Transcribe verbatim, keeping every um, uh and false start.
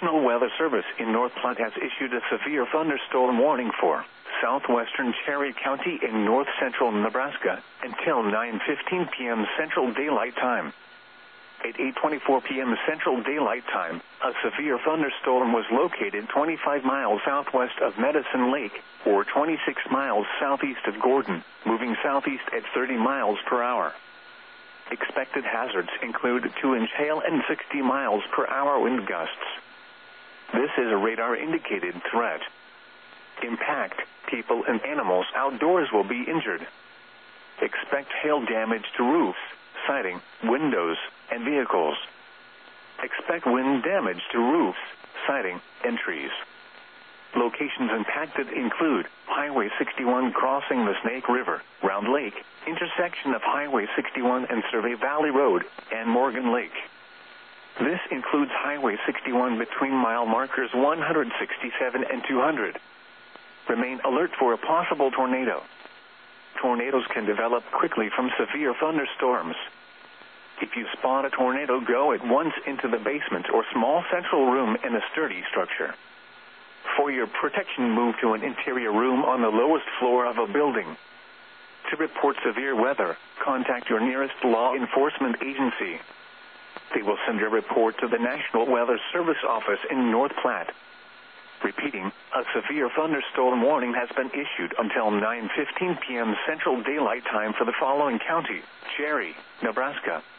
National Weather Service in North Platte has issued a severe thunderstorm warning for southwestern Cherry County in north central Nebraska until nine fifteen p m Central Daylight Time. At eight twenty-four p m Central Daylight Time, a severe thunderstorm was located twenty-five miles southwest of Medicine Lake, or twenty-six miles southeast of Gordon, moving southeast at thirty miles per hour. Expected hazards include two inch hail and sixty miles per hour wind gusts. This is a radar-indicated threat. Impact, people and animals outdoors will be injured. Expect hail damage to roofs, siding, windows, and vehicles. Expect wind damage to roofs, siding, and trees. Locations impacted include Highway sixty-one crossing the Snake River, Round Lake, intersection of Highway sixty-one and Survey Valley Road, and Morgan Lake. This includes Highway sixty-one between mile markers one hundred sixty-seven and two hundred. Remain alert for a possible tornado. Tornadoes can develop quickly from severe thunderstorms. If you spot a tornado, go at once into the basement or small central room in a sturdy structure. For your protection, move to an interior room on the lowest floor of a building. To report severe weather, contact your nearest law enforcement agency. They will send your report to the National Weather Service office in North Platte. Repeating, a severe thunderstorm warning has been issued until nine fifteen p m Central Daylight Time for the following county: Cherry, Nebraska,